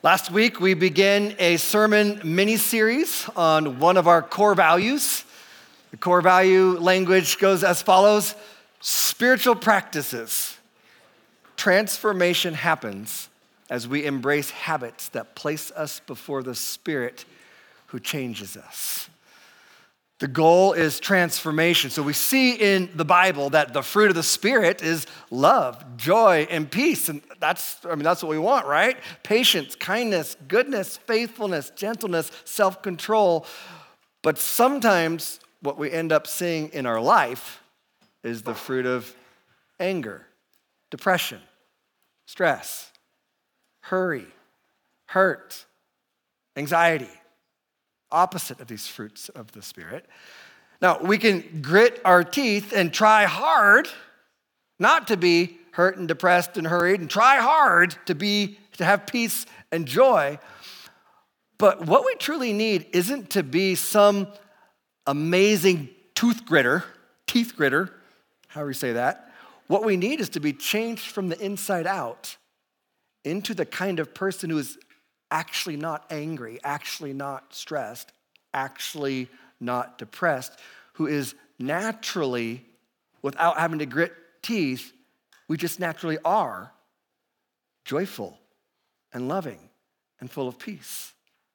Last week, we began a sermon mini-series on one of our core values. The core value language goes as follows: spiritual practices. Transformation happens as we embrace habits that place us before the Spirit who changes us. The goal is transformation. So we see in the Bible that the fruit of the Spirit is love, joy, and peace. And that's what we want, right? Patience, kindness, goodness, faithfulness, gentleness, self-control. But sometimes what we end up seeing in our life is the fruit of anger, depression, stress, hurry, hurt, anxiety. Opposite of these fruits of the Spirit. Now, we can grit our teeth and try hard not to be hurt and depressed and hurried, and try hard to have peace and joy. But what we truly need isn't to be some amazing teeth gritter, however you say that. What we need is to be changed from the inside out into the kind of person who is actually not angry, actually not stressed, actually not depressed, who is naturally, without having to grit teeth, we just naturally are joyful and loving and full of peace.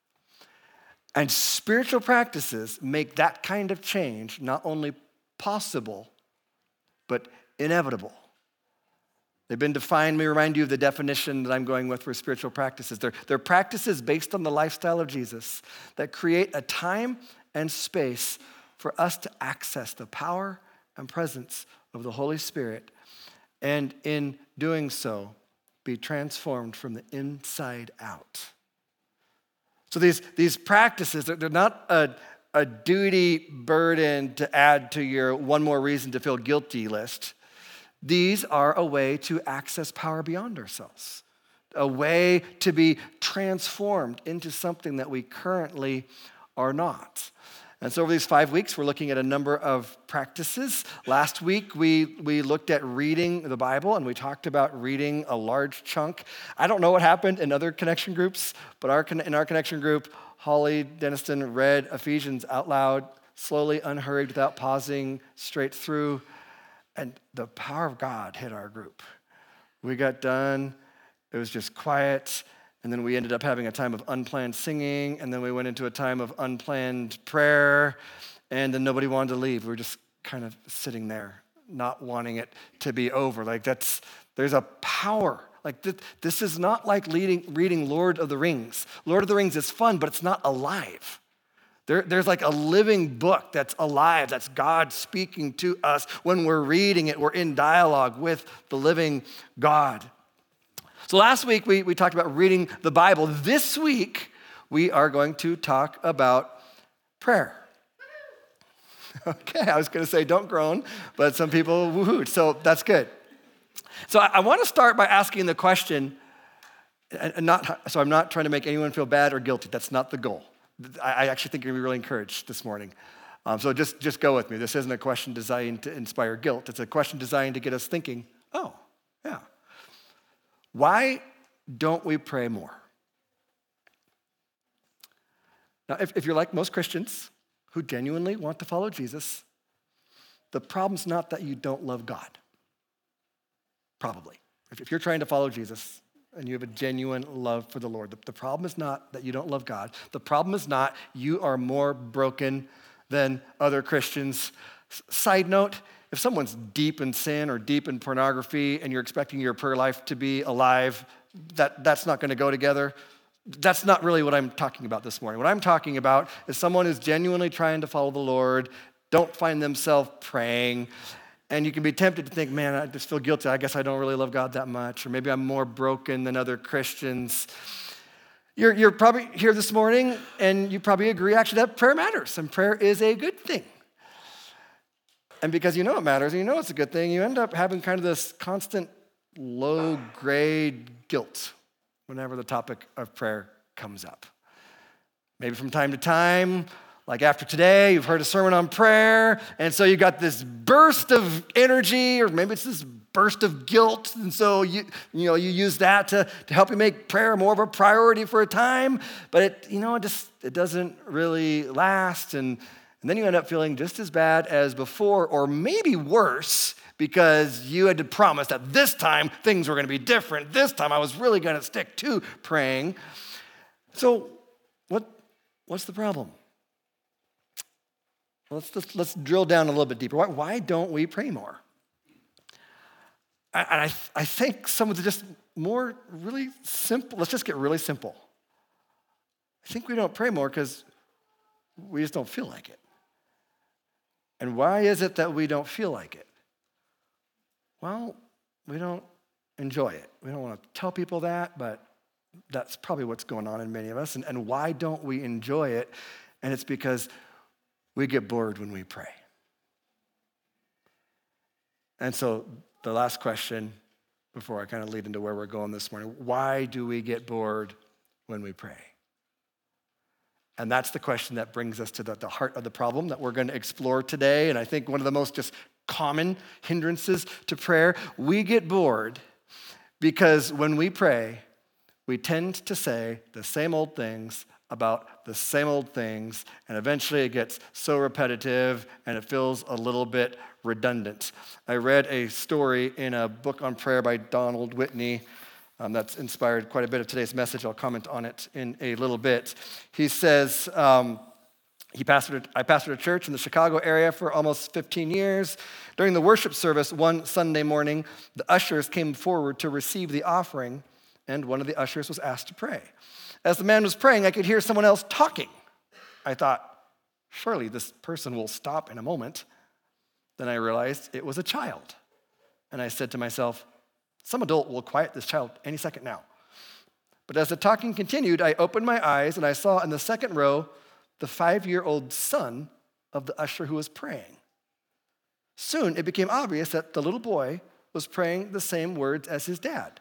And spiritual practices make that kind of change not only possible, but inevitable. They've been defined. Let me remind you of the definition that I'm going with for spiritual practices. They're practices based on the lifestyle of Jesus that create a time and space for us to access the power and presence of the Holy Spirit, and in doing so, be transformed from the inside out. So these practices, they're not a duty burden to add to your one more reason to feel guilty list. These are a way to access power beyond ourselves, a way to be transformed into something that we currently are not. And so over these 5 weeks, we're looking at a number of practices. Last week, we looked at reading the Bible, and we talked about reading a large chunk. I don't know what happened in other connection groups, but in our connection group, Holly Denniston read Ephesians out loud, slowly, unhurried, without pausing, straight through. And the power of God hit our group. We got done, it was just quiet, and then we ended up having a time of unplanned singing, and then we went into a time of unplanned prayer, and then nobody wanted to leave. We were just kind of sitting there, not wanting it to be over. There's a power. This is not like reading Lord of the Rings. Lord of the Rings is fun, but it's not alive. There's like a living book that's alive, that's God speaking to us. When we're reading it, we're in dialogue with the living God. So last week, we talked about reading the Bible. This week, we are going to talk about prayer. Okay, I was going to say don't groan, but some people woohooed, so that's good. So I want to start by asking the question, I'm not trying to make anyone feel bad or guilty. That's not the goal. I actually think you're going to be really encouraged this morning. So just go with me. This isn't a question designed to inspire guilt. It's a question designed to get us thinking, oh, yeah. Why don't we pray more? Now, if you're like most Christians who genuinely want to follow Jesus, the problem's not that you don't love God. Probably. If you're trying to follow Jesus, and you have a genuine love for the Lord. The problem is not that you don't love God. The problem is not you are more broken than other Christians. Side note, if someone's deep in sin or deep in pornography and you're expecting your prayer life to be alive, that's not going to go together. That's not really what I'm talking about this morning. What I'm talking about is someone who's genuinely trying to follow the Lord, don't find themselves praying, and you can be tempted to think, man, I just feel guilty. I guess I don't really love God that much. Or maybe I'm more broken than other Christians. You're probably here this morning, and you probably agree, actually, that prayer matters. And prayer is a good thing. And because you know it matters, and you know it's a good thing, you end up having kind of this constant low-grade guilt whenever the topic of prayer comes up. Maybe from time to time, like after today, you've heard a sermon on prayer, and so you got this burst of energy, or maybe it's this burst of guilt. And so you use that to help you make prayer more of a priority for a time. But it doesn't really last. And then you end up feeling just as bad as before, or maybe worse, because you had to promise that this time things were going to be different. This time I was really going to stick to praying. So what's the problem? Let's drill down a little bit deeper. Why don't we pray more? And I think some of the just more really simple, let's just get really simple. I think we don't pray more because we just don't feel like it. And why is it that we don't feel like it? Well, we don't enjoy it. We don't want to tell people that, but that's probably what's going on in many of us. And why don't we enjoy it? And it's because we get bored when we pray. And so the last question, before I kind of lead into where we're going this morning, why do we get bored when we pray? And that's the question that brings us to the heart of the problem that we're going to explore today. And I think one of the most just common hindrances to prayer, we get bored because when we pray, we tend to say the same old things about the same old things, and eventually it gets so repetitive and it feels a little bit redundant. I read a story in a book on prayer by Donald Whitney that's inspired quite a bit of today's message. I'll comment on it in a little bit. He says, I pastored a church in the Chicago area for almost 15 years. During the worship service one Sunday morning, the ushers came forward to receive the offering, and one of the ushers was asked to pray. As the man was praying, I could hear someone else talking. I thought, surely this person will stop in a moment. Then I realized it was a child. And I said to myself, some adult will quiet this child any second now. But as the talking continued, I opened my eyes and I saw in the second row the 5-year-old son of the usher who was praying. Soon it became obvious that the little boy was praying the same words as his dad.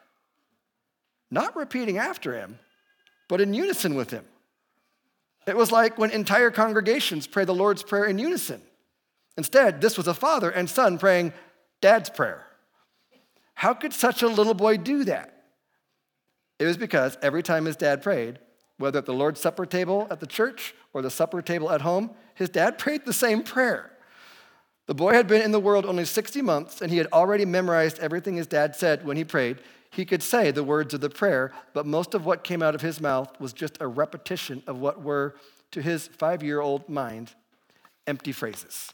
Not repeating after him, but in unison with him. It was like when entire congregations pray the Lord's Prayer in unison. Instead, this was a father and son praying Dad's prayer. How could such a little boy do that? It was because every time his dad prayed, whether at the Lord's Supper table at the church or the supper table at home, his dad prayed the same prayer. The boy had been in the world only 60 months, and he had already memorized everything his dad said when he prayed. He could say the words of the prayer, but most of what came out of his mouth was just a repetition of what were, to his 5-year-old mind, empty phrases.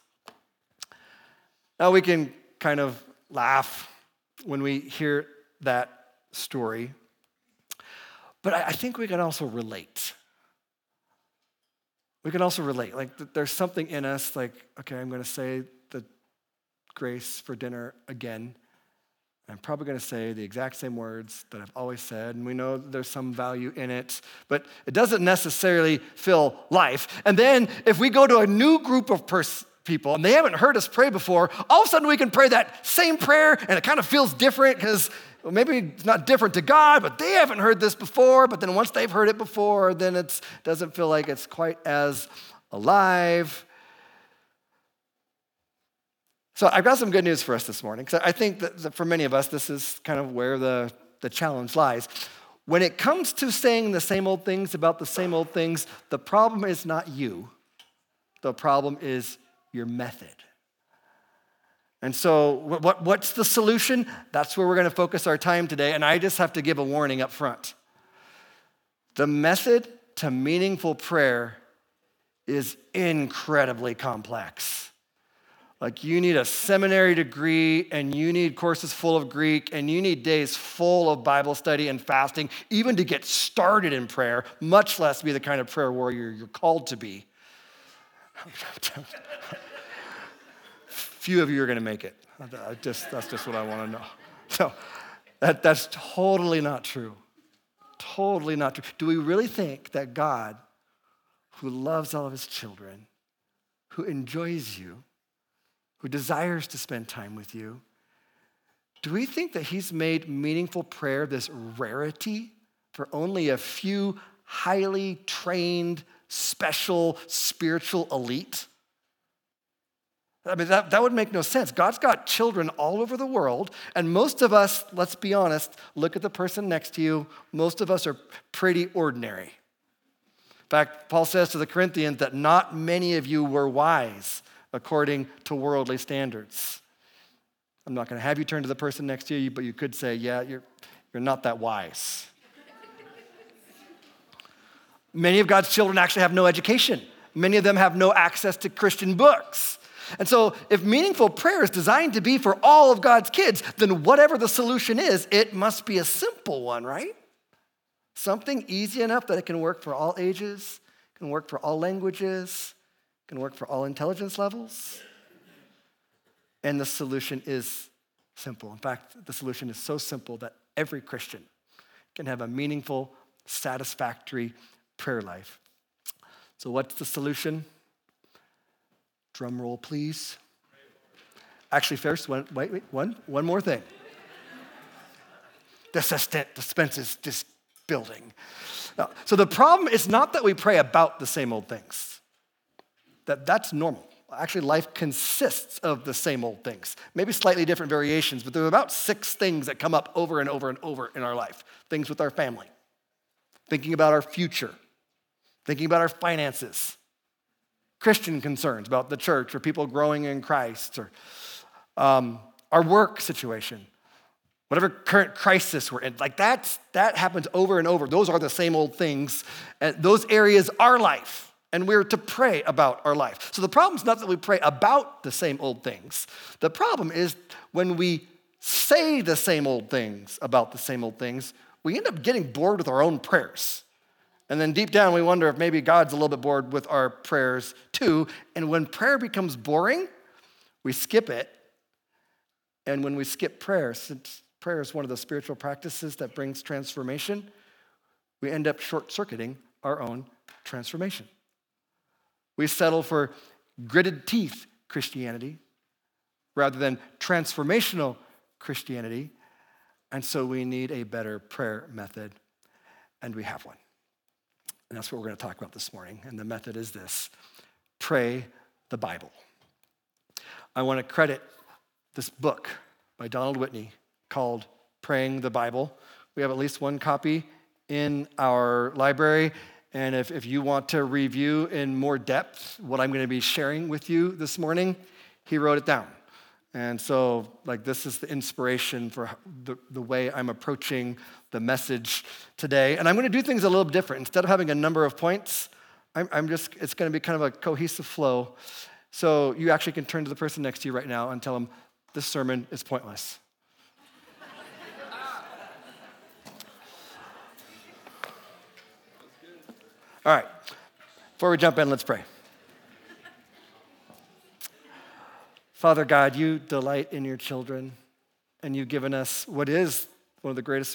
Now we can kind of laugh when we hear that story, but I think we can also relate. We can also relate. Like there's something in us like, okay, I'm going to say the grace for dinner again. I'm probably going to say the exact same words that I've always said, and we know there's some value in it, but it doesn't necessarily fill life. And then if we go to a new group of people and they haven't heard us pray before, all of a sudden we can pray that same prayer and it kind of feels different because maybe it's not different to God, but they haven't heard this before. But then once they've heard it before, then it doesn't feel like it's quite as alive. So I've got some good news for us this morning, because I think that for many of us, this is kind of where the challenge lies. When it comes to saying the same old things about the same old things, the problem is not you. The problem is your method. And so what's the solution? That's where we're going to focus our time today, and I just have to give a warning up front. The method to meaningful prayer is incredibly complex. Like you need a seminary degree, and you need courses full of Greek, and you need days full of Bible study and fasting, even to get started in prayer, much less be the kind of prayer warrior you're called to be. Few of you are going to make it. That's just what I want to know. So that's totally not true. Totally not true. Do we really think that God, who loves all of his children, who enjoys you, who desires to spend time with you, do we think that he's made meaningful prayer this rarity for only a few highly trained, special, spiritual elite? I mean, that would make no sense. God's got children all over the world, and most of us, let's be honest, look at the person next to you, most of us are pretty ordinary. In fact, Paul says to the Corinthians that not many of you were wise according to worldly standards. I'm not going to have you turn to the person next to you, but you could say, yeah, you're not that wise. Many of God's children actually have no education. Many of them have no access to Christian books. And so if meaningful prayer is designed to be for all of God's kids, then whatever the solution is, it must be a simple one, right? Something easy enough that it can work for all ages, can work for all languages, can work for all intelligence levels. And the solution is simple. In fact, the solution is so simple that every Christian can have a meaningful, satisfactory prayer life. So what's the solution? Drum roll, please. Actually, first, one more thing. The suspense is just building. So the problem is not that we pray about the same old things. That's normal. Actually, life consists of the same old things. Maybe slightly different variations, but there are about 6 things that come up over and over and over in our life. Things with our family, thinking about our future, thinking about our finances, Christian concerns about the church or people growing in Christ, or our work situation, whatever current crisis we're in. Like that happens over and over. Those are the same old things. And those areas are life, and we're to pray about our life. So the problem is not that we pray about the same old things. The problem is when we say the same old things about the same old things, we end up getting bored with our own prayers. And then deep down, we wonder if maybe God's a little bit bored with our prayers too. And when prayer becomes boring, we skip it. And when we skip prayer, since prayer is one of the spiritual practices that brings transformation, we end up short-circuiting our own transformation. We settle for gritted teeth Christianity rather than transformational Christianity. And so we need a better prayer method, and we have one. And that's what we're going to talk about this morning. And the method is this: pray the Bible. I want to credit this book by Donald Whitney called Praying the Bible. We have at least one copy in our library. And if you want to review in more depth what I'm going to be sharing with you this morning, he wrote it down. And so, this is the inspiration for the way I'm approaching the message today. And I'm going to do things a little different. Instead of having a number of points, it's going to be kind of a cohesive flow. So you actually can turn to the person next to you right now and tell them, this sermon is pointless. All right, before we jump in, let's pray. Father God, you delight in your children, and you've given us what is one of the greatest,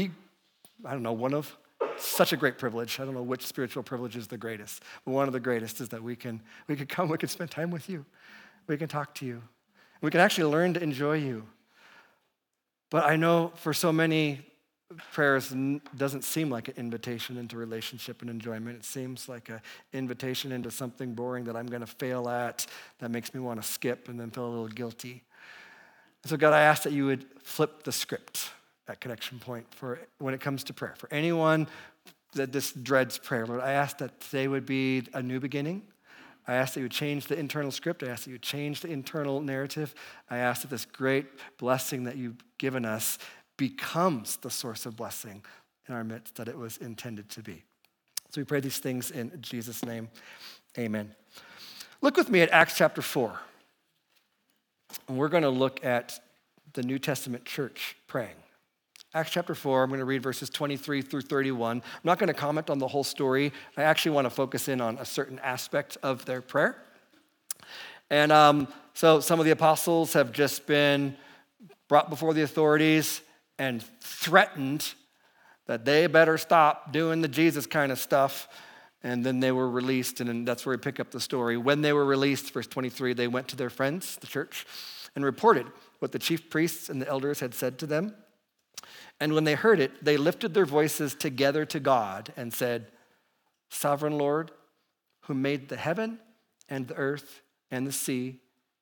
such a great privilege. I don't know which spiritual privilege is the greatest, but one of the greatest is that we can come, we can spend time with you. We can talk to you. We can actually learn to enjoy you. But I know for so many, prayers doesn't seem like an invitation into relationship and enjoyment. It seems like an invitation into something boring that I'm going to fail at, that makes me want to skip and then feel a little guilty. And so God, I ask that you would flip the script at Connection Point for when it comes to prayer. For anyone that just dreads prayer, Lord, I ask that today would be a new beginning. I ask that you would change the internal script. I ask that you would change the internal narrative. I ask that this great blessing that you've given us becomes the source of blessing in our midst that it was intended to be. So we pray these things in Jesus' name. Amen. Look with me at Acts chapter 4. And we're going to look at the New Testament church praying. Acts chapter 4, I'm going to read verses 23 through 31. I'm not going to comment on the whole story. I actually want to focus in on a certain aspect of their prayer. And so some of the apostles have just been brought before the authorities and threatened that they better stop doing the Jesus kind of stuff. And then they were released, and then that's where we pick up the story. When they were released, verse 23, they went to their friends, the church, and reported what the chief priests and the elders had said to them. And when they heard it, they lifted their voices together to God and said, Sovereign Lord, who made the heaven and the earth and the sea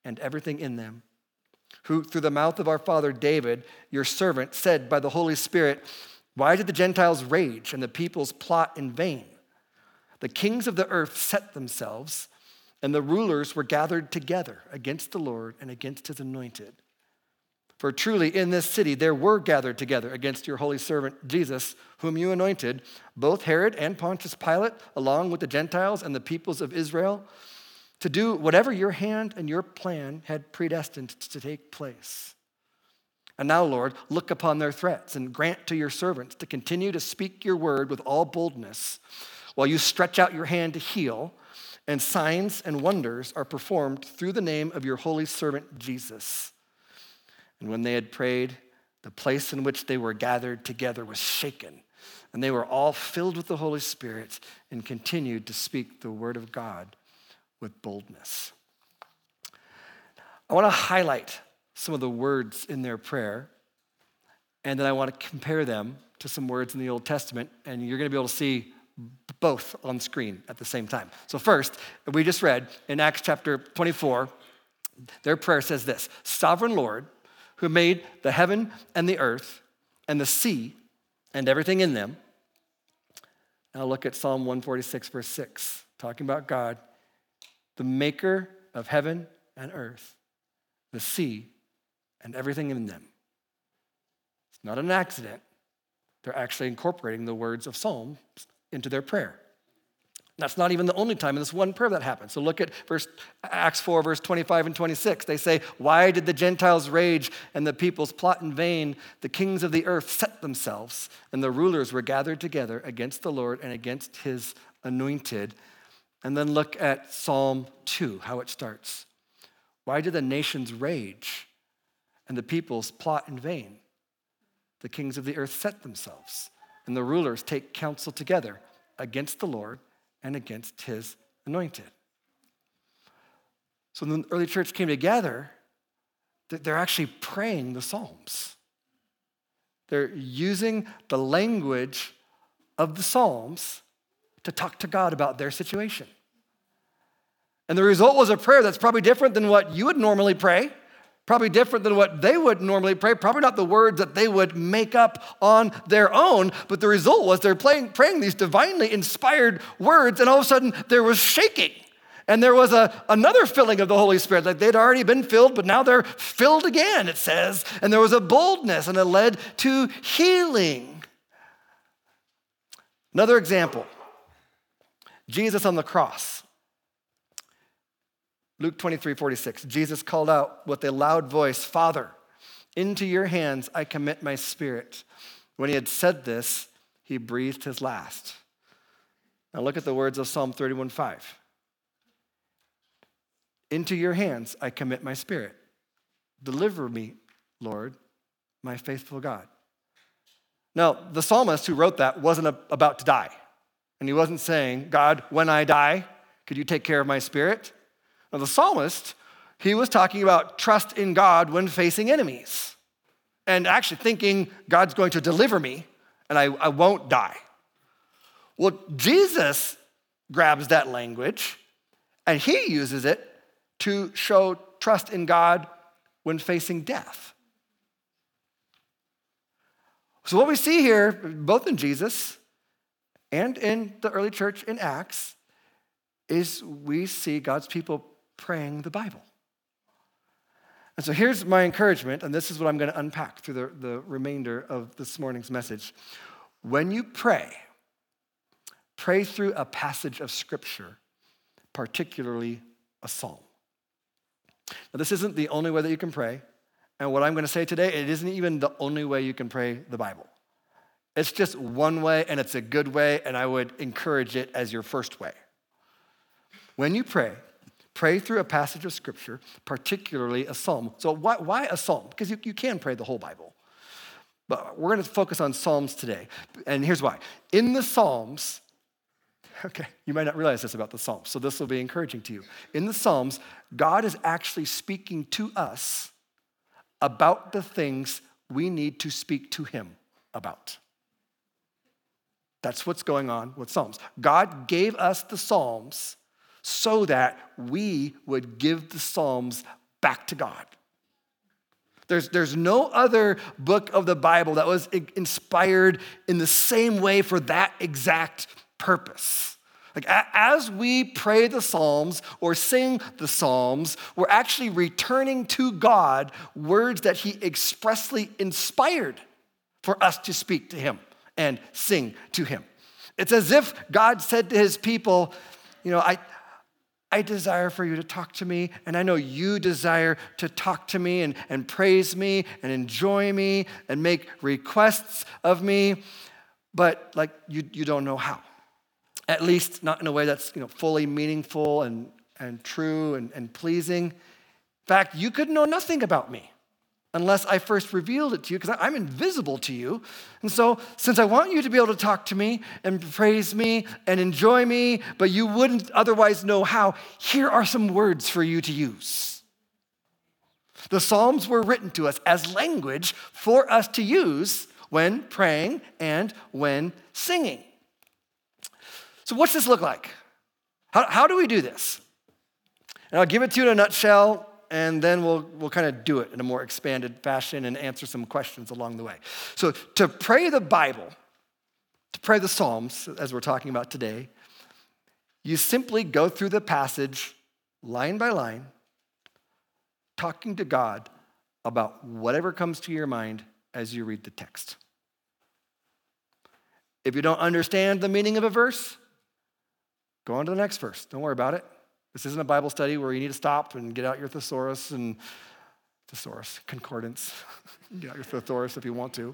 and everything in them, who through the mouth of our father David, your servant, said by the Holy Spirit, why did the Gentiles rage and the peoples plot in vain? The kings of the earth set themselves, and the rulers were gathered together against the Lord and against his anointed. For truly in this city there were gathered together against your holy servant Jesus, whom you anointed, both Herod and Pontius Pilate, along with the Gentiles and the peoples of Israel, to do whatever your hand and your plan had predestined to take place. And now, Lord, look upon their threats and grant to your servants to continue to speak your word with all boldness, while you stretch out your hand to heal, and signs and wonders are performed through the name of your holy servant Jesus. And when they had prayed, the place in which they were gathered together was shaken, and they were all filled with the Holy Spirit and continued to speak the word of God with boldness. I want to highlight some of the words in their prayer, and then I want to compare them to some words in the Old Testament, and you're going to be able to see both on screen at the same time. So first, we just read in Acts chapter 24, their prayer says this: Sovereign Lord, who made the heaven and the earth and the sea and everything in them. Now look at Psalm 146, verse 6, talking about God, the maker of heaven and earth, the sea and everything in them. It's not an accident. They're actually incorporating the words of Psalms into their prayer. That's not even the only time in this one prayer that happens. So look at Acts 4, verse 25 and 26. They say, why did the Gentiles rage and the peoples plot in vain? The kings of the earth set themselves, and the rulers were gathered together against the Lord and against his anointed. And then look at Psalm 2, how it starts. Why did the nations rage and the peoples plot in vain? The kings of the earth set themselves, and the rulers take counsel together against the Lord and against his anointed. So when the early church came together, they're actually praying the Psalms. They're using the language of the Psalms to talk to God about their situation. And the result was a prayer that's probably different than what you would normally pray, probably different than what they would normally pray, probably not the words that they would make up on their own, but the result was they're praying these divinely inspired words, and all of a sudden there was shaking. And there was another filling of the Holy Spirit. Like they'd already been filled, but now they're filled again, it says. And there was a boldness, and it led to healing. Another example, Jesus on the cross. Luke 23:46, Jesus called out with a loud voice, Father, into your hands I commit my spirit. When he had said this, he breathed his last. Now look at the words of Psalm 31:5. Into your hands I commit my spirit. Deliver me, Lord, my faithful God. Now, the psalmist who wrote that wasn't about to die. And he wasn't saying, God, when I die, could you take care of my spirit? Now, the psalmist, he was talking about trust in God when facing enemies and actually thinking God's going to deliver me and I won't die. Well, Jesus grabs that language and he uses it to show trust in God when facing death. So what we see here, both in Jesus and in the early church in Acts, is we see God's people praying the Bible. And so here's my encouragement, and this is what I'm going to unpack through the remainder of this morning's message. When you pray through a passage of Scripture, particularly a psalm. Now, this isn't the only way that you can pray, and what I'm going to say today, it isn't even the only way you can pray the Bible. It's just one way, and it's a good way, and I would encourage it as your first way. When you pray through a passage of Scripture, particularly a psalm. So why a psalm? Because you can pray the whole Bible. But we're going to focus on Psalms today. And here's why. In the Psalms, okay, you might not realize this about the Psalms, so this will be encouraging to you. In the Psalms, God is actually speaking to us about the things we need to speak to him about. That's what's going on with Psalms. God gave us the Psalms so that we would give the Psalms back to God. There's no other book of the Bible that was inspired in the same way for that exact purpose. Like as we pray the Psalms or sing the Psalms, we're actually returning to God words that he expressly inspired for us to speak to him and sing to him. It's as if God said to his people, I desire for you to talk to me, and I know you desire to talk to me and praise me and enjoy me and make requests of me, but like you don't know how. At least not in a way that's fully meaningful and true and pleasing. In fact, you could know nothing about me unless I first revealed it to you, because I'm invisible to you. And so, since I want you to be able to talk to me and praise me and enjoy me, but you wouldn't otherwise know how, here are some words for you to use. The Psalms were written to us as language for us to use when praying and when singing. So what's this look like? How do we do this? And I'll give it to you in a nutshell, and then we'll kind of do it in a more expanded fashion and answer some questions along the way. So to pray the Bible, to pray the Psalms, as we're talking about today, you simply go through the passage line by line, talking to God about whatever comes to your mind as you read the text. If you don't understand the meaning of a verse, go on to the next verse. Don't worry about it. This isn't a Bible study where you need to stop and get out your concordance. Get out your thesaurus if you want to.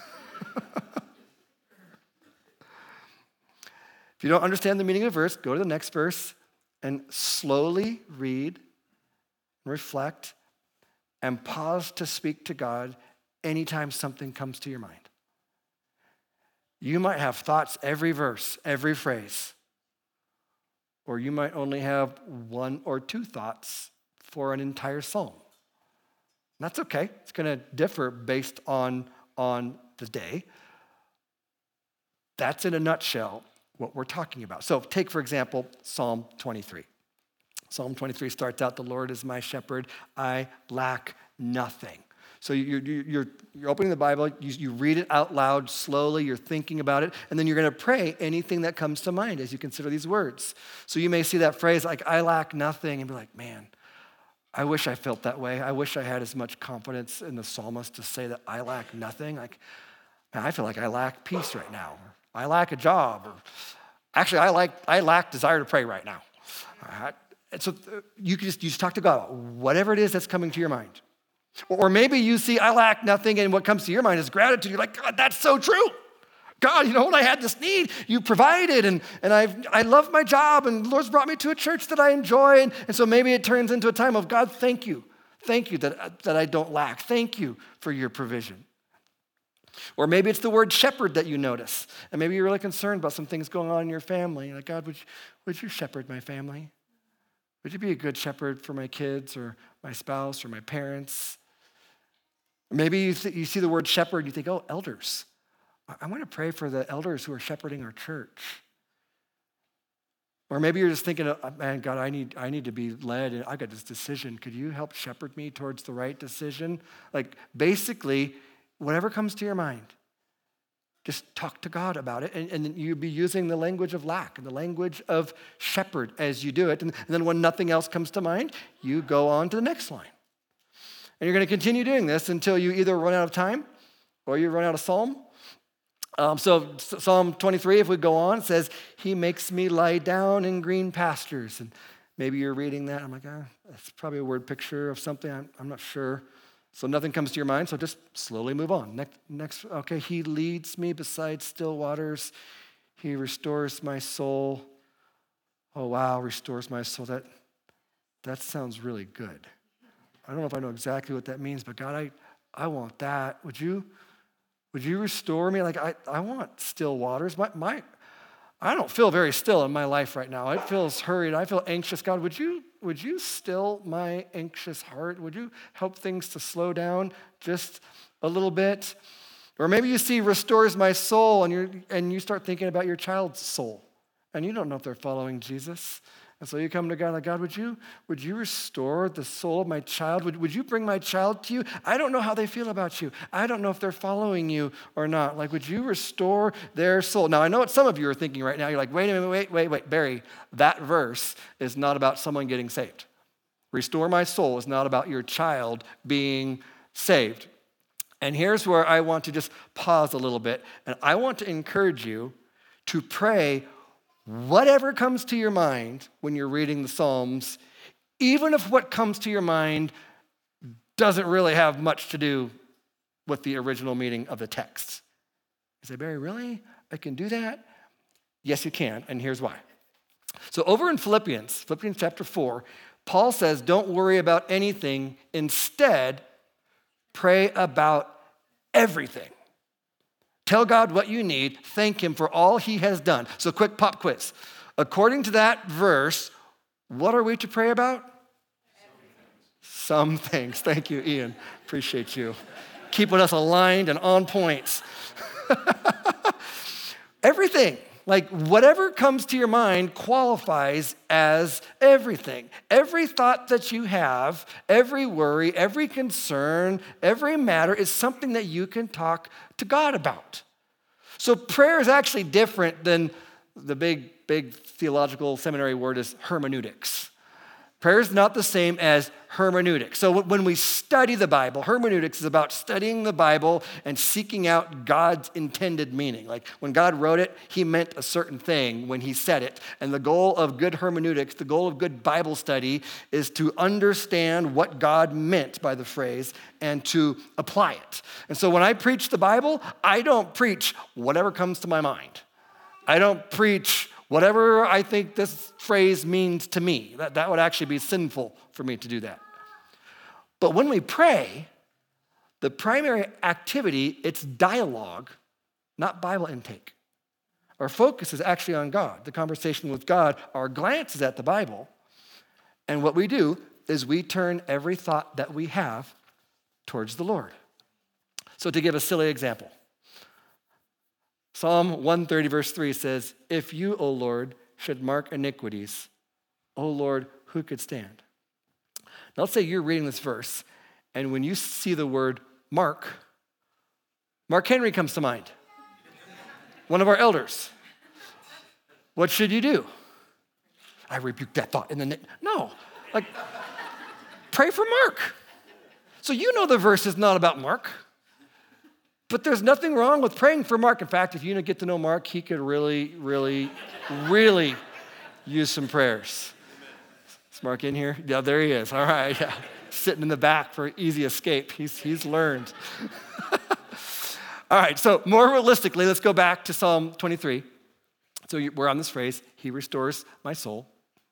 If you don't understand the meaning of a verse, go to the next verse and slowly read, reflect, and pause to speak to God anytime something comes to your mind. You might have thoughts every verse, every phrase. Or you might only have one or two thoughts for an entire psalm. And that's okay. It's going to differ based on the day. That's in a nutshell what we're talking about. So take, for example, Psalm 23. Psalm 23 starts out, "The Lord is my shepherd, I lack nothing." So you're opening the Bible, you read it out loud slowly, you're thinking about it, and then you're going to pray anything that comes to mind as you consider these words. So you may see that phrase like, "I lack nothing," and be like, man, I wish I felt that way. I wish I had as much confidence in the psalmist to say that I lack nothing. Like, man, I feel like I lack peace right now. Or I lack a job. Or actually, I lack desire to pray right now. And so you just talk to God about whatever it is that's coming to your mind. Or maybe you see, I lack nothing, and what comes to your mind is gratitude. You're like, God, that's so true. God, when I had this need, you provided, and I love my job, and the Lord's brought me to a church that I enjoy, and so maybe it turns into a time of, God, thank you. Thank you that I don't lack. Thank you for your provision. Or maybe it's the word shepherd that you notice, and maybe you're really concerned about some things going on in your family. You're like, God, would you shepherd my family? Would you be a good shepherd for my kids or my spouse or my parents? Maybe you see the word shepherd and you think, oh, elders. I want to pray for the elders who are shepherding our church. Or maybe you're just thinking, man, God, I need to be led, and I got this decision. Could you help shepherd me towards the right decision? Like, basically, whatever comes to your mind, just talk to God about it, and you'll be using the language of lack and the language of shepherd as you do it. And then when nothing else comes to mind, you go on to the next line. And you're going to continue doing this until you either run out of time or you run out of psalm. So Psalm 23, if we go on, it says, "He makes me lie down in green pastures." And maybe you're reading that. I'm like, that's probably a word picture of something. I'm not sure. So nothing comes to your mind, so just slowly move on. Next, okay, "He leads me beside still waters. He restores my soul." Oh, wow, restores my soul. That sounds really good. I don't know if I know exactly what that means, but God, I want that. Would you restore me? Like, I want still waters. I don't feel very still in my life right now. It feels hurried. I feel anxious. God, would you still my anxious heart? Would you help things to slow down just a little bit? Or maybe you see "restores my soul," and you start thinking about your child's soul, and you don't know if they're following Jesus. And so you come to God like, God, would you restore the soul of my child? Would you bring my child to you? I don't know how they feel about you. I don't know if they're following you or not. Like, would you restore their soul? Now, I know what some of you are thinking right now. You're like, wait a minute, wait, Barry, that verse is not about someone getting saved. Restore my soul is not about your child being saved. And here's where I want to just pause a little bit, and I want to encourage you to pray whatever comes to your mind when you're reading the Psalms, even if what comes to your mind doesn't really have much to do with the original meaning of the text. You say, Barry, really? I can do that? Yes, you can, and here's why. So over in Philippians chapter 4, Paul says, don't worry about anything. Instead, pray about everything. Tell God what you need. Thank him for all he has done. So quick pop quiz. According to that verse, what are we to pray about? Some things. Thank you, Ian. Appreciate you. Keeping us aligned and on points. Everything. Like whatever comes to your mind qualifies as everything. Every thought that you have, every worry, every concern, every matter is something that you can talk to God about. So prayer is actually different than the big theological seminary word is hermeneutics. Prayer is not the same as hermeneutics. So when we study the Bible, hermeneutics is about studying the Bible and seeking out God's intended meaning. Like when God wrote it, he meant a certain thing when he said it. And the goal of good hermeneutics, the goal of good Bible study is to understand what God meant by the phrase and to apply it. And so when I preach the Bible, I don't preach whatever comes to my mind. I don't preach whatever I think this phrase means to me. That would actually be sinful for me to do that. But when we pray, the primary activity, it's dialogue, not Bible intake. Our focus is actually on God, the conversation with God. Our glance is at the Bible. And what we do is we turn every thought that we have towards the Lord. So to give a silly example, Psalm 130 verse 3 says, if you, O Lord, should mark iniquities, O Lord, who could stand? Now let's say you're reading this verse, and when you see the word Mark Henry comes to mind, one of our elders. What should you do? I rebuke that thought in the name. No, like pray for Mark. So you know the verse is not about Mark. But there's nothing wrong with praying for Mark. In fact, if you get to know Mark, he could really, really, really use some prayers. Is Mark in here? Yeah, there he is. All right. Yeah. Sitting in the back for easy escape. He's learned. All right, so more realistically, let's go back to Psalm 23. So we're on this phrase, he restores my soul.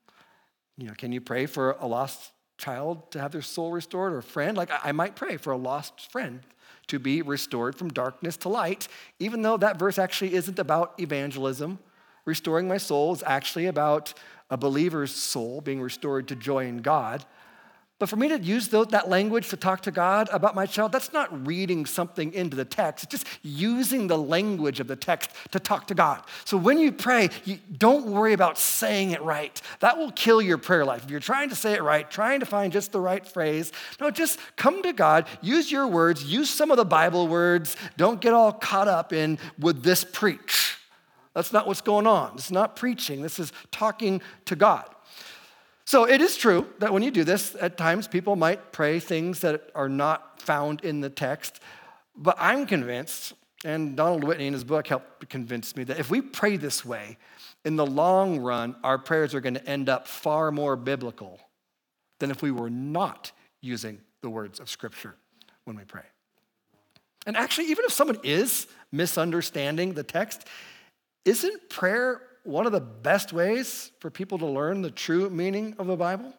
Can you pray for a lost child to have their soul restored, or a friend? Like I might pray for a lost friend to be restored from darkness to light, even though that verse actually isn't about evangelism. Restoring my soul is actually about a believer's soul being restored to joy in God. But for me to use that language to talk to God about my child, that's not reading something into the text. It's just using the language of the text to talk to God. So when you pray, don't worry about saying it right. That will kill your prayer life. If you're trying to say it right, trying to find just the right phrase, no, just come to God, use your words, use some of the Bible words. Don't get all caught up in, would this preach? That's not what's going on. It's not preaching. This is talking to God. So it is true that when you do this, at times people might pray things that are not found in the text. But I'm convinced, and Donald Whitney in his book helped convince me, that if we pray this way, in the long run, our prayers are going to end up far more biblical than if we were not using the words of Scripture when we pray. And actually, even if someone is misunderstanding the text, isn't prayer one of the best ways for people to learn the true meaning of the Bible?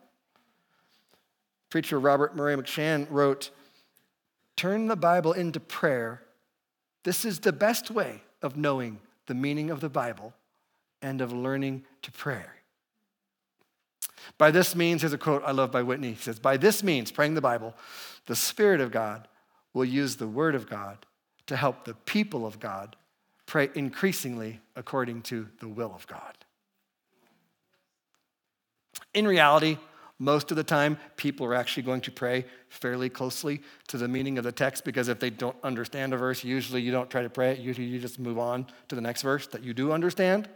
Preacher Robert Murray McShann wrote, turn the Bible into prayer. This is the best way of knowing the meaning of the Bible and of learning to pray. By this means, here's a quote I love by Whitney. He says, by this means, praying the Bible, the Spirit of God will use the Word of God to help the people of God pray increasingly according to the will of God. In reality, most of the time, people are actually going to pray fairly closely to the meaning of the text, because if they don't understand a verse, usually you don't try to pray it. Usually you just move on to the next verse that you do understand.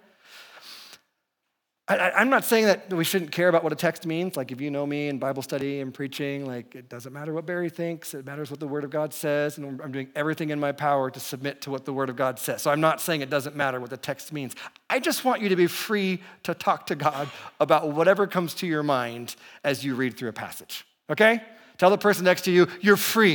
I'm not saying that we shouldn't care about what a text means. Like, if you know me in Bible study and preaching, like, it doesn't matter what Barry thinks. It matters what the Word of God says, and I'm doing everything in my power to submit to what the Word of God says. So I'm not saying it doesn't matter what the text means. I just want you to be free to talk to God about whatever comes to your mind as you read through a passage, okay? Tell the person next to you, you're free.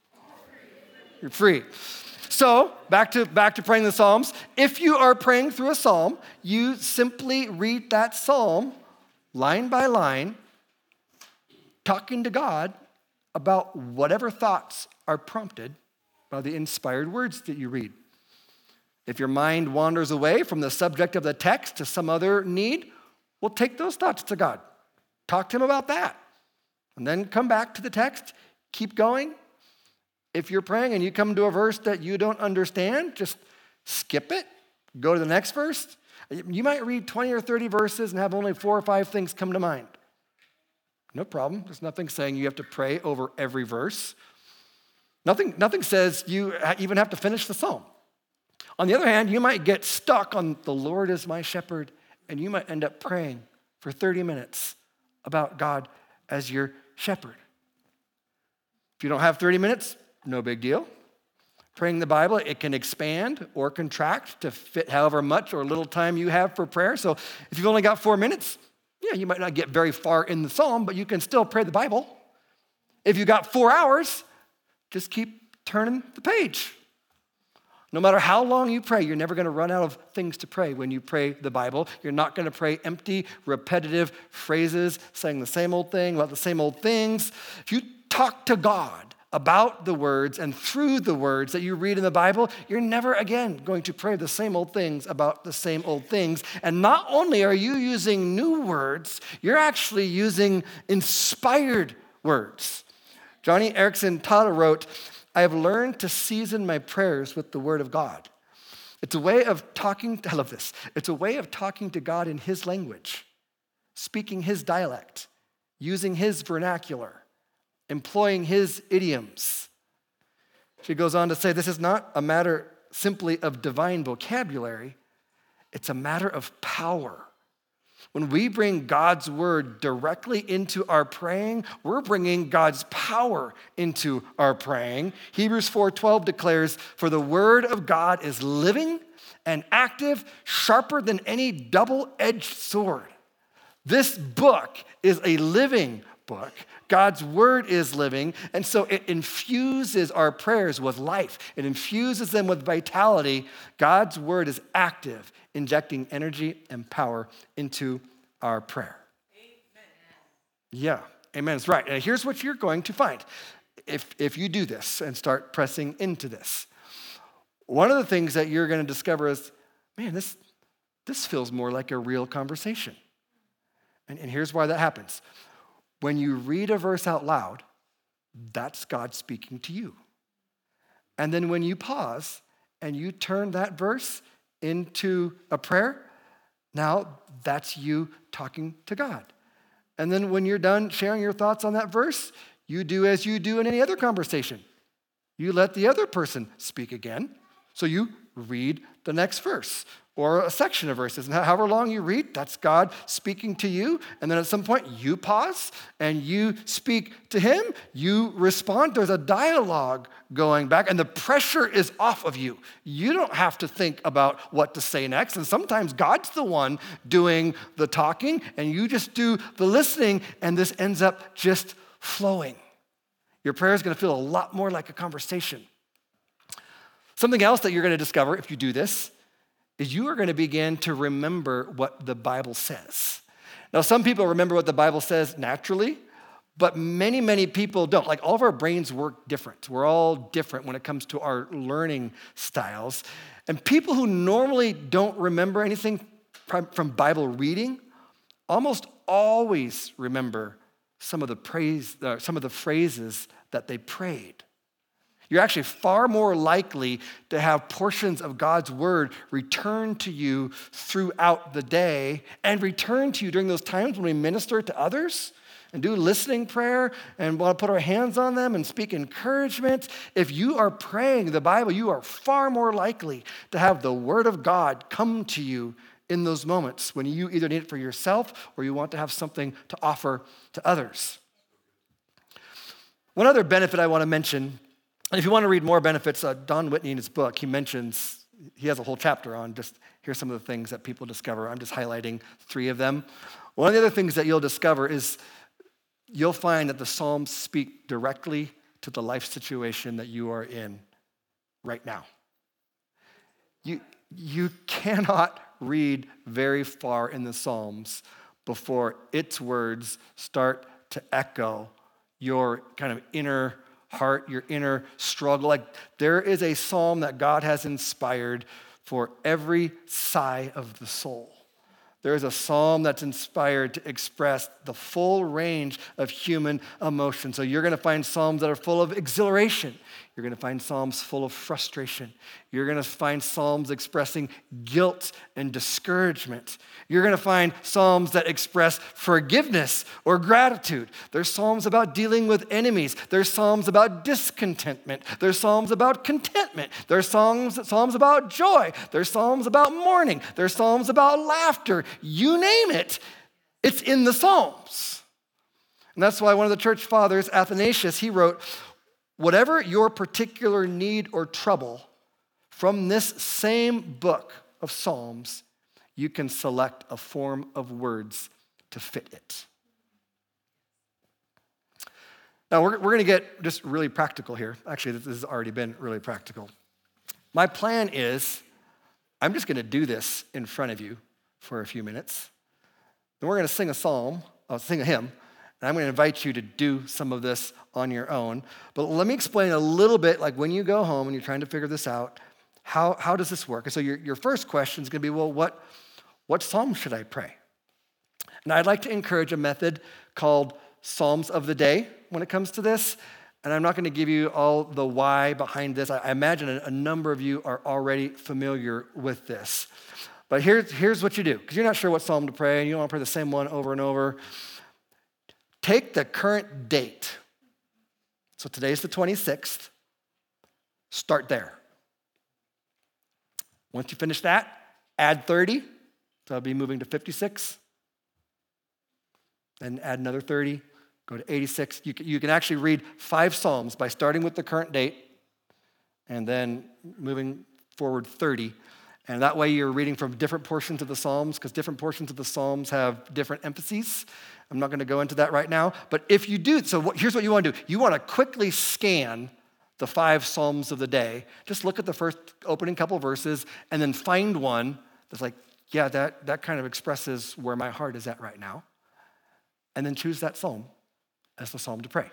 You're free. So, back to praying the Psalms. If you are praying through a psalm, you simply read that psalm line by line, talking to God about whatever thoughts are prompted by the inspired words that you read. If your mind wanders away from the subject of the text to some other need, well, take those thoughts to God. Talk to him about that. And then come back to the text, keep going. If you're praying and you come to a verse that you don't understand, just skip it, go to the next verse. You might read 20 or 30 verses and have only 4 or 5 things come to mind. No problem. There's nothing saying you have to pray over every verse. Nothing says you even have to finish the psalm. On the other hand, you might get stuck on the Lord is my shepherd, and you might end up praying for 30 minutes about God as your shepherd. If you don't have 30 minutes, no big deal. Praying the Bible, it can expand or contract to fit however much or little time you have for prayer. So if you've only got 4 minutes, yeah, you might not get very far in the psalm, but you can still pray the Bible. If you got 4 hours, just keep turning the page. No matter how long you pray, you're never going to run out of things to pray when you pray the Bible. You're not going to pray empty, repetitive phrases, saying the same old thing about the same old things. If you talk to God about the words and through the words that you read in the Bible, you're never again going to pray the same old things about the same old things. And not only are you using new words, you're actually using inspired words. Johnny Erickson Tada wrote, I have learned to season my prayers with the word of God. It's a way of talking, I love this, it's a way of talking to God in his language, speaking his dialect, using his vernacular, employing his idioms. She goes on to say, this is not a matter simply of divine vocabulary, it's a matter of power. When we bring God's word directly into our praying, we're bringing God's power into our praying. Hebrews 4:12 declares, for the word of God is living and active, sharper than any double-edged sword. This book is a living book. God's word is living, and so it infuses our prayers with life. It infuses them with vitality. God's word is active, injecting energy and power into our prayer. Amen. Yeah, amen. That's right. And here's what you're going to find if you do this and start pressing into this. One of the things that you're going to discover is, man, this feels more like a real conversation. And here's why that happens. When you read a verse out loud, that's God speaking to you. And then when you pause and you turn that verse into a prayer, now that's you talking to God. And then when you're done sharing your thoughts on that verse, you do as you do in any other conversation. You let the other person speak again. So you read the next verse or a section of verses. And however long you read, that's God speaking to you. And then at some point, you pause and you speak to him. You respond. There's a dialogue going back, and the pressure is off of you. You don't have to think about what to say next. And sometimes God's the one doing the talking, and you just do the listening, and this ends up just flowing. Your prayer is going to feel a lot more like a conversation. Something else that you're going to discover if you do this is you are going to begin to remember what the Bible says. Now, some people remember what the Bible says naturally, but many, many people don't. Like, all of our brains work different. We're all different when it comes to our learning styles. And people who normally don't remember anything from Bible reading almost always remember some of the phrases that they prayed. You're actually far more likely to have portions of God's word return to you throughout the day and return to you during those times when we minister to others and do listening prayer and want to put our hands on them and speak encouragement. If you are praying the Bible, you are far more likely to have the word of God come to you in those moments when you either need it for yourself or you want to have something to offer to others. One other benefit I want to mention, and if you want to read more benefits, Don Whitney in his book, he has a whole chapter on just here's some of the things that people discover. I'm just highlighting 3 of them. One of the other things that you'll discover is you'll find that the Psalms speak directly to the life situation that you are in right now. You cannot read very far in the Psalms before its words start to echo your kind of inner heart, your inner struggle. Like there is a psalm that God has inspired for every sigh of the soul. There is a psalm that's inspired to express the full range of human emotion. So you're going to find psalms that are full of exhilaration. You're going to find psalms full of frustration. You're going to find psalms expressing guilt and discouragement. You're going to find psalms that express forgiveness or gratitude. There's psalms about dealing with enemies. There's psalms about discontentment. There's psalms about contentment. There's psalms about joy. There's psalms about mourning. There's psalms about laughter. You name it, it's in the Psalms. And that's why one of the church fathers, Athanasius, he wrote, whatever your particular need or trouble, from this same book of Psalms, you can select a form of words to fit it. Now, we're going to get just really practical here. Actually, this has already been really practical. My plan is I'm just going to do this in front of you for a few minutes. Then we're going to sing a hymn, and I'm going to invite you to do some of this on your own. But let me explain a little bit, like when you go home and you're trying to figure this out, how does this work? And so your first question is going to be, well, what psalm should I pray? And I'd like to encourage a method called Psalms of the Day when it comes to this. And I'm not going to give you all the why behind this. I imagine a number of you are already familiar with this. But here's what you do, because you're not sure what psalm to pray, and you don't want to pray the same one over and over. Take the current date. So today's the 26th. Start there. Once you finish that, add 30. So I'll be moving to 56. Then add another 30. Go to 86. You can actually read 5 psalms by starting with the current date and then moving forward 30. And that way you're reading from different portions of the Psalms, because different portions of the Psalms have different emphases. I'm not going to go into that right now. But if you do, here's what you want to do. You want to quickly scan the 5 Psalms of the day. Just look at the first opening couple verses and then find one that's like, yeah, that kind of expresses where my heart is at right now. And then choose that psalm as the psalm to pray.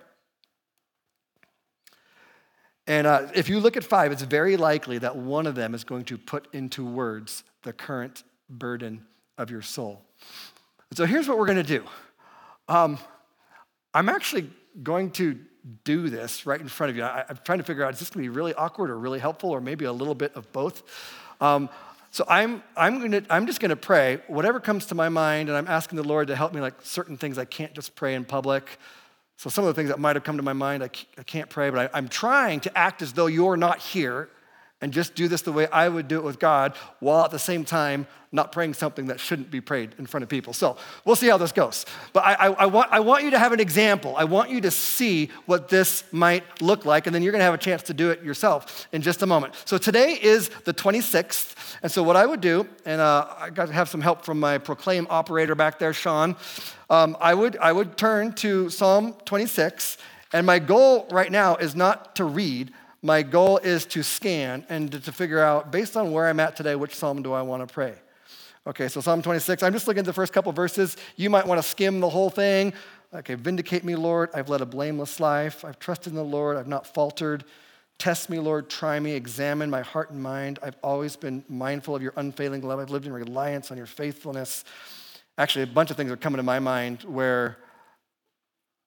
And if you look at 5, it's very likely that one of them is going to put into words the current burden of your soul. So here's what we're going to do. I'm actually going to do this right in front of you. I'm trying to figure out, is this going to be really awkward or really helpful or maybe a little bit of both? So I'm just going to pray whatever comes to my mind, and I'm asking the Lord to help me, like certain things I can't just pray in public. So some of the things that might have come to my mind, I can't pray, but I'm trying to act as though you're not here and just do this the way I would do it with God, while at the same time not praying something that shouldn't be prayed in front of people. So we'll see how this goes. But I want you to have an example. I want you to see what this might look like, and then you're going to have a chance to do it yourself in just a moment. So today is the 26th, and so what I would do, and I got to have some help from my Proclaim operator back there, Sean. I would turn to Psalm 26, and my goal right now is not to read. My goal is to scan and to figure out, based on where I'm at today, which psalm do I want to pray? Okay, so Psalm 26, I'm just looking at the first couple verses. You might want to skim the whole thing. Okay, vindicate me, Lord. I've led a blameless life. I've trusted in the Lord. I've not faltered. Test me, Lord. Try me. Examine my heart and mind. I've always been mindful of your unfailing love. I've lived in reliance on your faithfulness. Actually, a bunch of things are coming to my mind where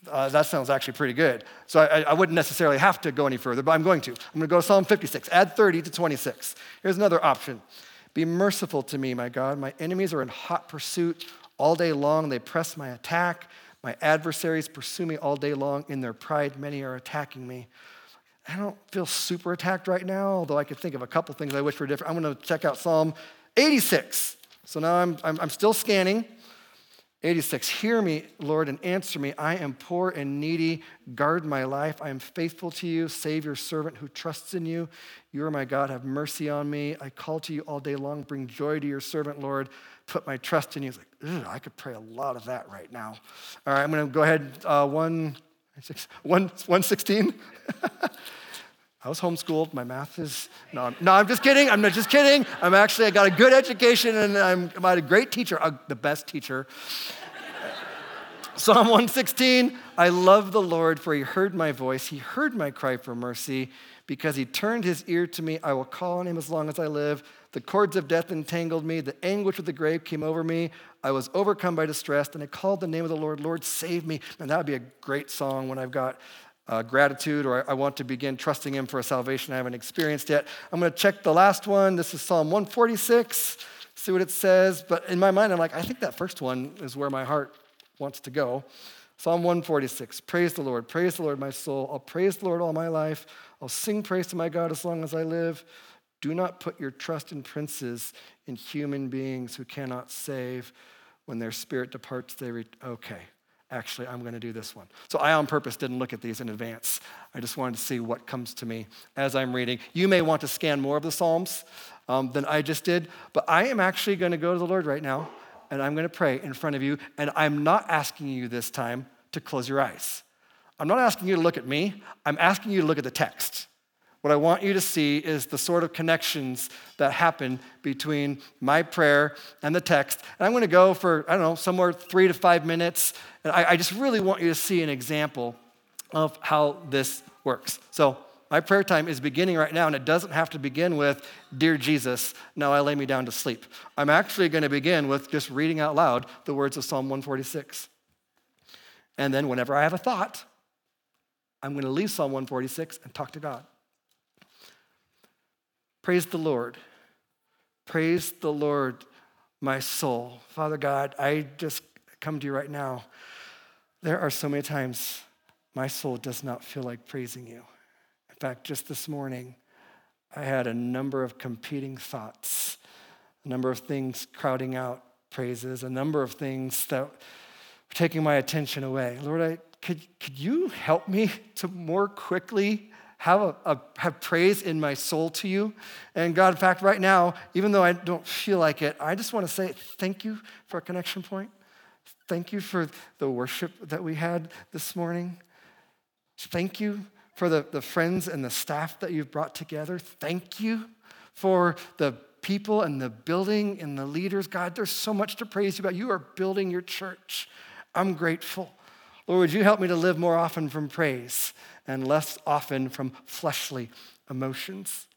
That sounds actually pretty good. So I wouldn't necessarily have to go any further, but I'm going to. I'm going to go to Psalm 56, add 30 to 26. Here's another option. Be merciful to me, my God. My enemies are in hot pursuit all day long. They press my attack. My adversaries pursue me all day long. In their pride, many are attacking me. I don't feel super attacked right now, although I could think of a couple things I wish were different. I'm going to check out Psalm 86. So now I'm still scanning. 86, hear me, Lord, and answer me. I am poor and needy. Guard my life. I am faithful to you. Save your servant who trusts in you. You are my God. Have mercy on me. I call to you all day long. Bring joy to your servant, Lord. Put my trust in you. It's like, I could pray a lot of that right now. All right, I'm going to go ahead, 116. I was homeschooled. My math is, no, I'm just kidding. I'm not just kidding. I got a good education and I'm a great teacher, the best teacher. Psalm 116, I love the Lord for he heard my voice. He heard my cry for mercy because he turned his ear to me. I will call on him as long as I live. The cords of death entangled me. The anguish of the grave came over me. I was overcome by distress and I called the name of the Lord. Lord, save me. And that would be a great song when I've got gratitude, or I want to begin trusting him for a salvation I haven't experienced yet. I'm going to check the last one. This is Psalm 146, see what it says. But in my mind, I'm like, I think that first one is where my heart wants to go. Psalm 146, praise the Lord, my soul. I'll praise the Lord all my life. I'll sing praise to my God as long as I live. Do not put your trust in princes, in human beings who cannot save. When their spirit departs, okay. Actually, I'm going to do this one. So I, on purpose, didn't look at these in advance. I just wanted to see what comes to me as I'm reading. You may want to scan more of the Psalms than I just did, but I am actually going to go to the Lord right now, and I'm going to pray in front of you, and I'm not asking you this time to close your eyes. I'm not asking you to look at me. I'm asking you to look at the text. What I want you to see is the sort of connections that happen between my prayer and the text. And I'm going to go for, somewhere 3 to 5 minutes. And I just really want you to see an example of how this works. So my prayer time is beginning right now, and it doesn't have to begin with, Dear Jesus, now I lay me down to sleep. I'm actually going to begin with just reading out loud the words of Psalm 146. And then whenever I have a thought, I'm going to leave Psalm 146 and talk to God. Praise the Lord. Praise the Lord, my soul. Father God, I just come to you right now. There are so many times my soul does not feel like praising you. In fact, just this morning, I had a number of competing thoughts, a number of things crowding out praises, a number of things that were taking my attention away. Lord, could you help me to more quickly have praise in my soul to you? And God, in fact, right now, even though I don't feel like it, I just want to say thank you for a connection point. Thank you for the worship that we had this morning. Thank you for the friends and the staff that you've brought together. Thank you for the people and the building and the leaders. God, there's so much to praise you about. You are building your church. I'm grateful. Lord, would you help me to live more often from praise and less often from fleshly emotions?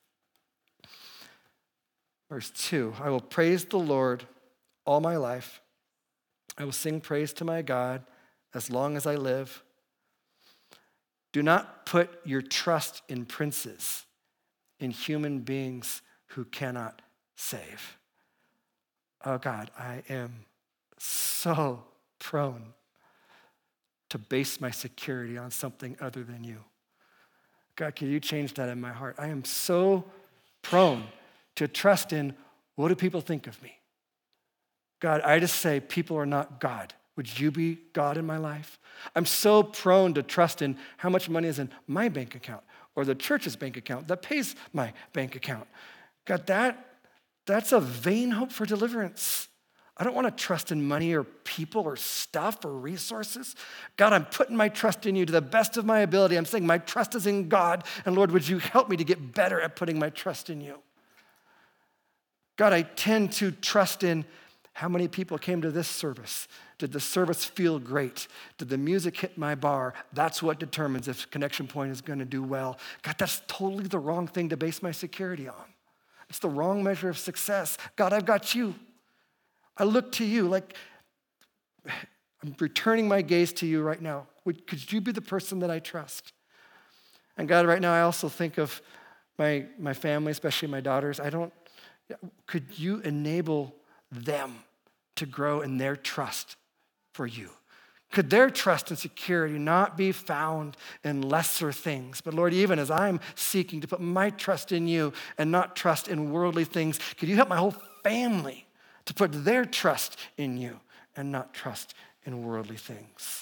Verse 2, I will praise the Lord all my life. I will sing praise to my God as long as I live. Do not put your trust in princes, in human beings who cannot save. Oh God, I am so prone to base my security on something other than you. God, can you change that in my heart? I am so prone to trust in, what do people think of me? God, I just say people are not God. Would you be God in my life? I'm so prone to trust in how much money is in my bank account or the church's bank account that pays my bank account. God, that's a vain hope for deliverance. I don't want to trust in money or people or stuff or resources. God, I'm putting my trust in you to the best of my ability. I'm saying my trust is in God. And Lord, would you help me to get better at putting my trust in you? God, I tend to trust in how many people came to this service. Did the service feel great? Did the music hit my bar? That's what determines if Connection Point is going to do well. God, that's totally the wrong thing to base my security on. It's the wrong measure of success. God, I've got you. I look to you. Like, I'm returning my gaze to you right now. Could you be the person that I trust? And God, right now I also think of my family, especially my daughters. Could you enable them to grow in their trust for you? Could their trust and security not be found in lesser things? But Lord, even as I'm seeking to put my trust in you and not trust in worldly things, could you help my whole family to put their trust in you and not trust in worldly things?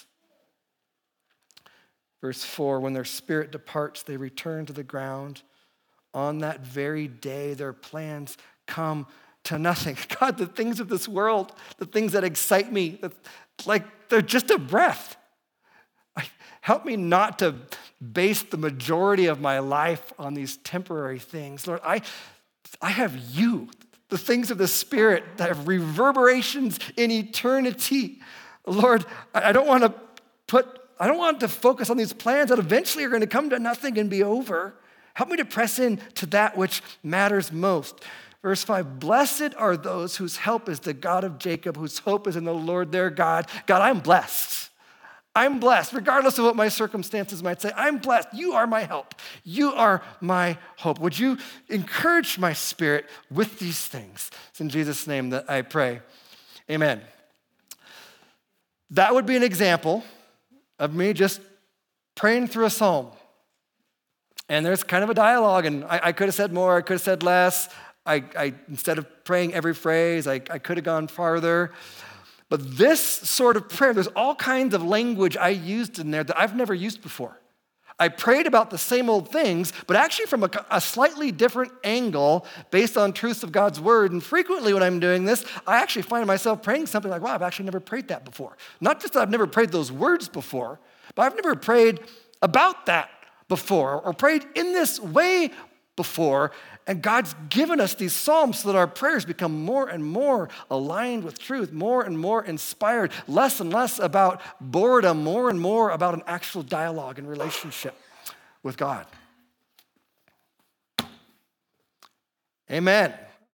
Verse 4, when their spirit departs, they return to the ground. On that very day, their plans come to nothing. God, the things of this world, the things that excite me, they're just a breath. Help me not to base the majority of my life on these temporary things. Lord, I have you, the things of the Spirit that have reverberations in eternity. Lord, I don't want to focus on these plans that eventually are going to come to nothing and be over. Help me to press in to that which matters most. Verse 5, blessed are those whose help is the God of Jacob, whose hope is in the Lord their God. God, I'm blessed. I'm blessed, regardless of what my circumstances might say. I'm blessed. You are my help. You are my hope. Would you encourage my spirit with these things? It's in Jesus' name that I pray. Amen. That would be an example of me just praying through a psalm. And there's kind of a dialogue, and I could have said more, I could have said less. I instead of praying every phrase, I could have gone farther. But this sort of prayer, there's all kinds of language I used in there that I've never used before. I prayed about the same old things, but actually from a slightly different angle based on truths of God's word. And frequently when I'm doing this, I actually find myself praying something like, wow, I've actually never prayed that before. Not just that I've never prayed those words before, but I've never prayed about that before or prayed in this way before. And God's given us these psalms so that our prayers become more and more aligned with truth, more and more inspired, less and less about boredom, more and more about an actual dialogue and relationship with God. Amen.